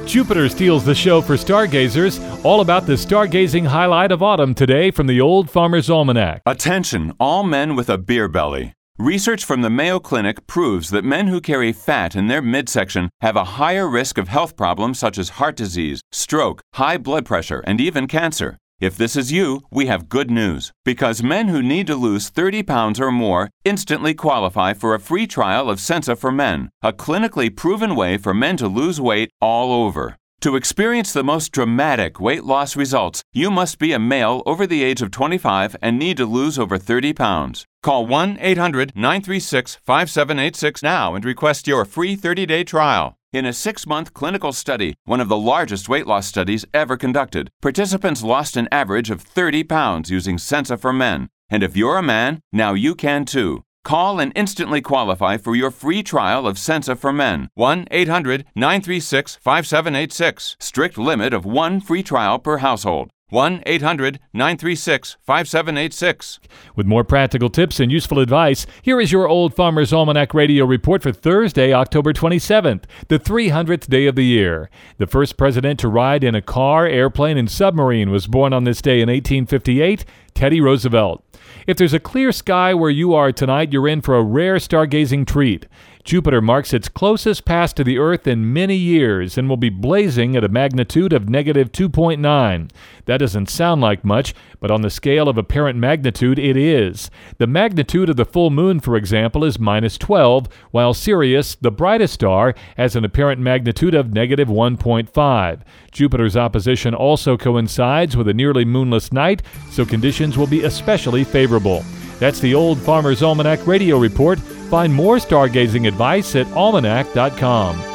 Jupiter steals the show for stargazers. All about the stargazing highlight of autumn today from the Old Farmer's Almanac. Attention, all men with a beer belly. Research from the Mayo Clinic proves that men who carry fat in their midsection have a higher risk of health problems such as heart disease, stroke, high blood pressure, and even cancer. If this is you, we have good news, because men who need to lose 30 pounds or more instantly qualify for a free trial of Sensa for Men, a clinically proven way for men to lose weight all over. To experience the most dramatic weight loss results, you must be a male over the age of 25 and need to lose over 30 pounds. Call 1-800-936-5786 now and request your free 30-day trial. In a 6-month clinical study, one of the largest weight loss studies ever conducted, participants lost an average of 30 pounds using Sensa for Men. And if you're a man, now you can too. Call and instantly qualify for your free trial of Sensa for Men. 1-800-936-5786. Strict limit of 1 free trial per household. 1-800-936-5786. With more practical tips and useful advice, here is your Old Farmer's Almanac radio report for Thursday, October 27th, the 300th day of the year. The first president to ride in a car, airplane, and submarine was born on this day in 1858, Teddy Roosevelt. If there's a clear sky where you are tonight, you're in for a rare stargazing treat. Jupiter marks its closest pass to the Earth in many years and will be blazing at a magnitude of negative 2.9. That doesn't sound like much, but on the scale of apparent magnitude, it is. The magnitude of the full moon, for example, is minus 12, while Sirius, the brightest star, has an apparent magnitude of negative 1.5. Jupiter's opposition also coincides with a nearly moonless night, so conditions will be especially favorable. That's the Old Farmer's Almanac radio report. Find more stargazing advice at almanac.com.